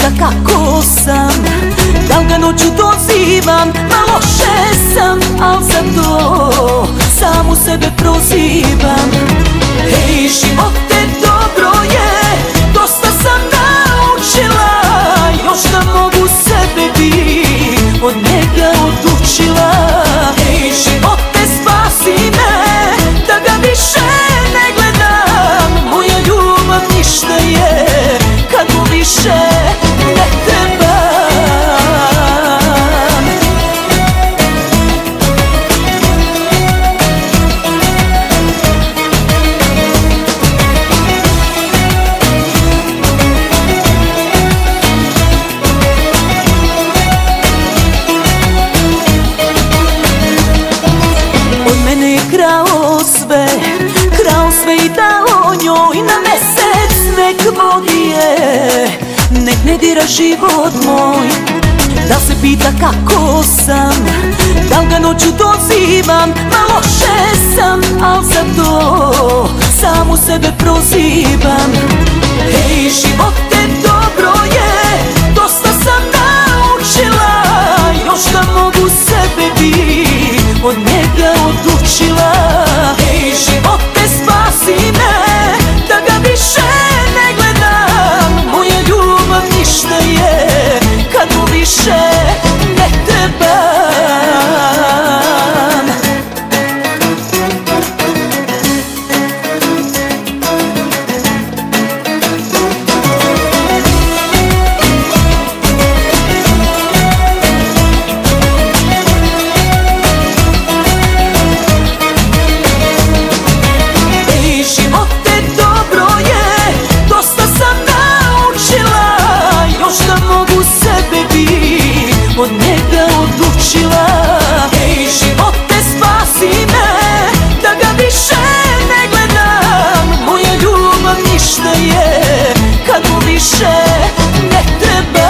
pita kako sam, da li ga noću dozivam, ma loše sam, al za to samu sebe prozivam. Hej živote, dobro je, dosta sam naučila, još da mogu sebe bi od njega odučila. Hej živote, spasi me, da ga više ne gledam, moja ljubav ništa je kad mu više ne trebam. Od mene je krao sve i dao njoj na mesec nek vodi je, nek ne dira život moj. Da se pita kako sam, da li ga noću dozivam, ma loše sam, al za to samu sebe prozivam. Hej živote, dobro je, dosta sam naučila, još da mogu sebe bi od njega odučila. Hej živote, spasi me, da ga više ne gledam, moja ljubav ništa je kad mu više ne trebam. Od njega odlučila. Hej živote, spasi me, da ga više ne gledam, moja ljubav ništa je kad mu više ne treba.